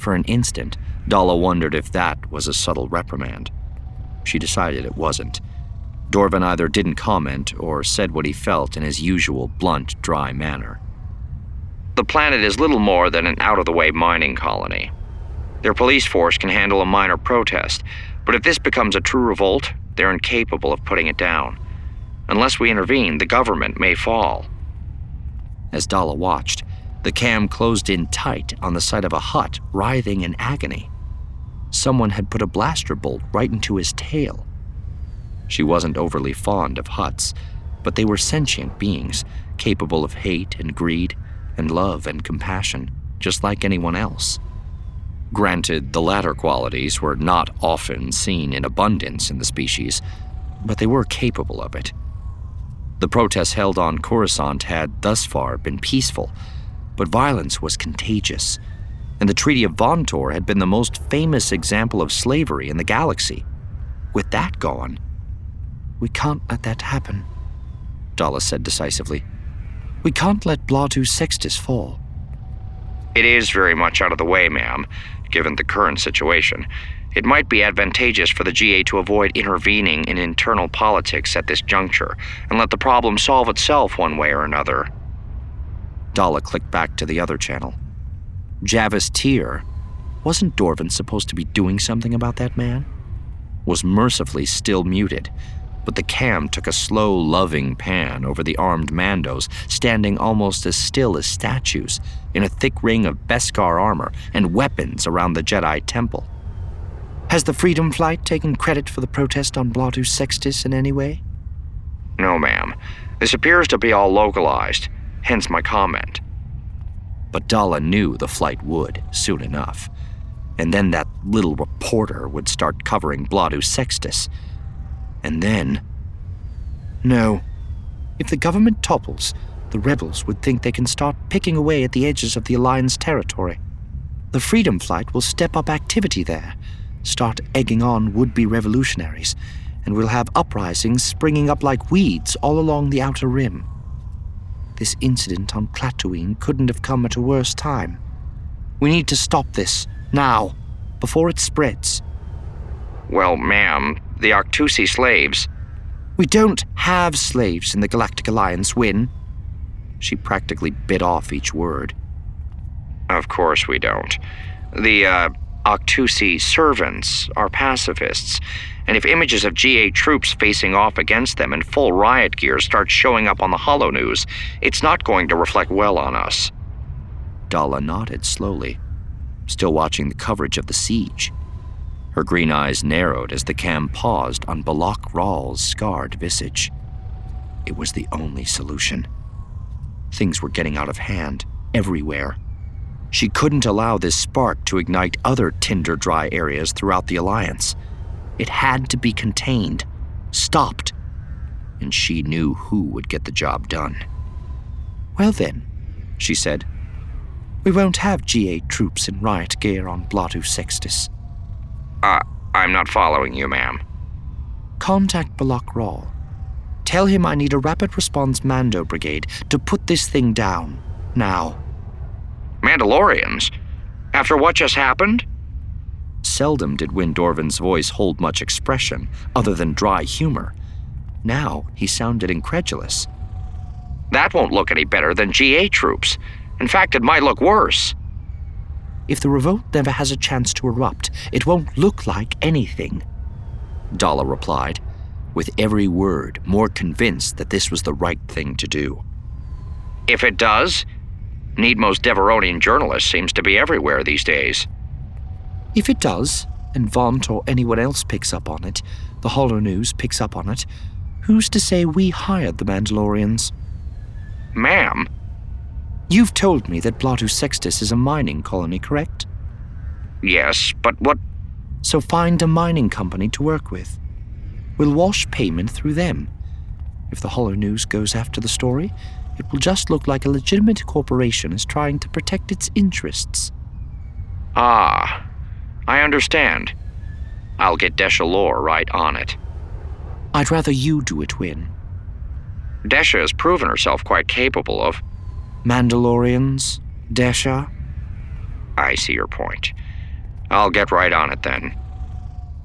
For an instant, Dalla wondered if that was a subtle reprimand. She decided it wasn't. Dorvin either didn't comment or said what he felt in his usual blunt, dry manner. The planet is little more than an out-of-the-way mining colony. Their police force can handle a minor protest, but if this becomes a true revolt, they're incapable of putting it down. Unless we intervene, the government may fall. As Dalla watched, the cam closed in tight on the side of a hut, writhing in agony. Someone had put a blaster bolt right into his tail. She wasn't overly fond of huts, but they were sentient beings, capable of hate and greed, and love and compassion, just like anyone else. Granted, the latter qualities were not often seen in abundance in the species, but they were capable of it. The protests held on Coruscant had thus far been peaceful, but violence was contagious, and the Treaty of Vontor had been the most famous example of slavery in the galaxy. With that gone, "We can't let that happen," Dalla said decisively. "We can't let Blatu Sextus fall." It is very much out of the way, ma'am, given the current situation. It might be advantageous for the GA to avoid intervening in internal politics at this juncture and let the problem solve itself one way or another. Dalla clicked back to the other channel. Javis Tyr. Wasn't Dorvin supposed to be doing something about that man? Was mercifully still muted, but the cam took a slow, loving pan over the armed Mandos, standing almost as still as statues, in a thick ring of Beskar armor and weapons around the Jedi Temple. "Has the Freedom Flight taken credit for the protest on Blatu Sextus in any way?" No, ma'am. This appears to be all localized, hence my comment. But Dalla knew the flight would, soon enough. And then that little reporter would start covering Blatu Sextus. And then... No. If the government topples, the rebels would think they can start picking away at the edges of the Alliance territory. The Freedom Flight will step up activity there, start egging on would-be revolutionaries, and we'll have uprisings springing up like weeds all along the Outer Rim. This incident on Klaatuine couldn't have come at a worse time. We need to stop this, now, before it spreads. Well, ma'am, the Octusi slaves... We don't have slaves in the Galactic Alliance, Wynn. She practically bit off each word. Of course we don't. The, Octusi servants are pacifists, and if images of GA troops facing off against them in full riot gear start showing up on the holonews, it's not going to reflect well on us. Dalla nodded slowly, still watching the coverage of the siege. Her green eyes narrowed as the cam paused on Balak Ral's scarred visage. It was the only solution. Things were getting out of hand, everywhere. She couldn't allow this spark to ignite other tinder-dry areas throughout the Alliance. It had to be contained, stopped, and she knew who would get the job done. "Well then," she said, "we won't have GA troops in riot gear on Blatu Sextus." I'm not following you, ma'am. Contact Balak Ral. Tell him I need a rapid response Mando brigade to put this thing down, now. Mandalorians? After what just happened? Seldom did Wynn Dorvin's voice hold much expression, other than dry humor. Now he sounded incredulous. That won't look any better than GA troops. In fact, it might look worse. If the revolt never has a chance to erupt, it won't look like anything, Dalla replied, with every word more convinced that this was the right thing to do. If it does, Needmo's Deveronian journalist seems to be everywhere these days. If it does, and Vaunt or anyone else picks up on it, the Holonews picks up on it, who's to say we hired the Mandalorians? Ma'am? You've told me that Blatu Sextus is a mining colony, correct? Yes, but what... So find a mining company to work with. We'll wash payment through them. If the Holonews goes after the story, it will just look like a legitimate corporation is trying to protect its interests. Ah, I understand. I'll get Desha Lore right on it. I'd rather you do it, Wynn. Desha has proven herself quite capable of... Mandalorians, Desha. I see your point. I'll get right on it then.